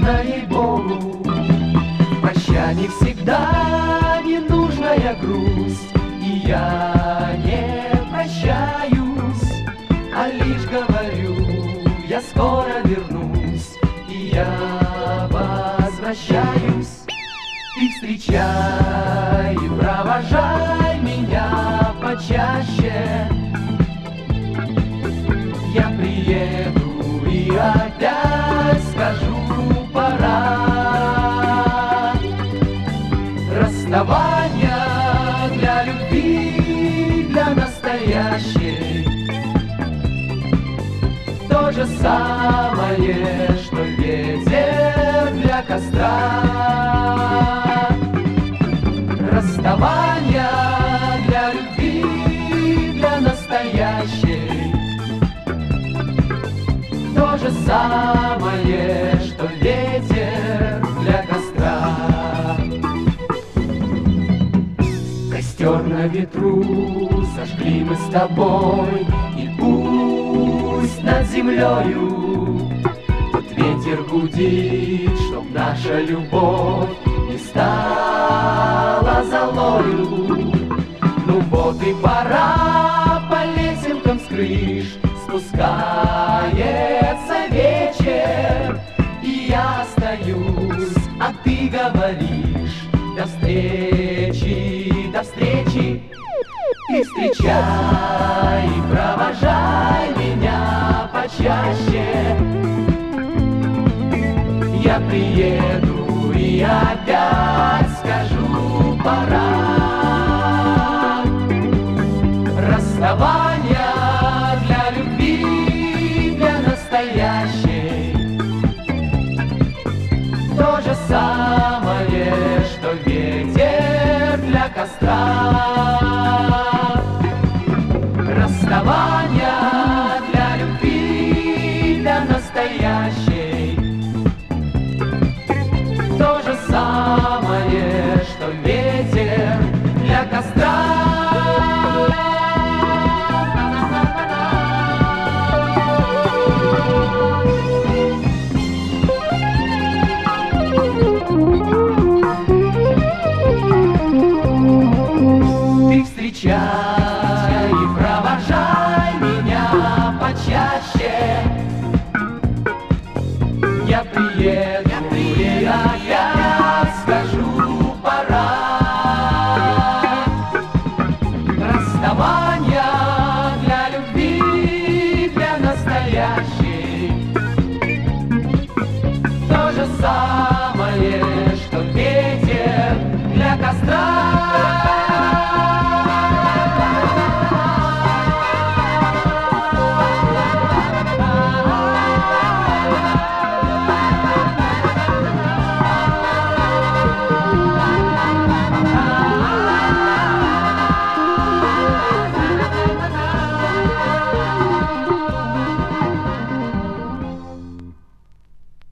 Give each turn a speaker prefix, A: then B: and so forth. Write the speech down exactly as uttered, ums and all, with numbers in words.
A: нужно ей-богу. Прощание всегда ненужная грусть, и я не прощаюсь, а лишь говорю: я скоро вернусь, и я возвращаюсь. Ты встречай и провожай меня почаще. Я приеду и опять скажу: пора. Расставание для любви, для настоящей, то же самое, что ветер для костра. Расставание для любви, для настоящей, то же самое, что ветер для костра. Костер на ветру зажгли мы с тобой, и пусть над землею тут ветер гудит, чтоб наша любовь не стала золою. Ну вот и пора, по лесенкам с крыш спускается вечер, и я остаюсь, а ты говоришь: до встречи, до встречи. Ты встречай и провожай меня почаще. Я приеду и опять скажу: пора. Расставание для любви, для настоящей, то же самое, что ветер для костра. Расставание для любви, для настоящей, то же самое, что ветер для костра. Ты встречай и провожай меня почаще. Я приеду, я приеду, я